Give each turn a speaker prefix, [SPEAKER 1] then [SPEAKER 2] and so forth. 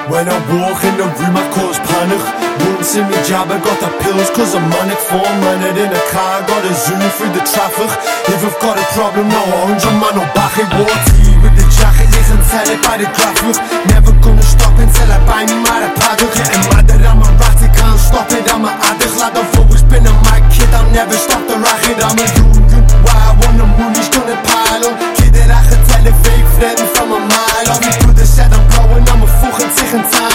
[SPEAKER 1] When I walk in the room I cause panic. Won't see me jab, I got the pills cause I'm on it. 400 in a car, gotta zoom through the traffic. If I've got a problem, no 100 man op back. Ik word hier with the jacket, liggen tellen bij de graphic. Never gonna stop until I buy me maar een paddock. Getting madder aan mijn rat, ik can't stop it, I'm a addict. Laat of always been a my kid, I'll never stop the racket. I'm a union, why I want the money's gonna pile on. Kid that I can tell a fake friend from a mile off. Die broeder said I'm blowing, I'm a volgend zich een taal.